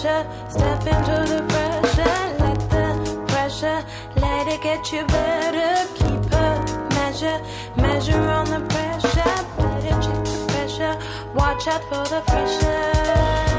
pressure. Step into the pressure. Let the pressure, let it get you better. Keep a measure on the pressure. Better check the pressure. Watch out for the pressure.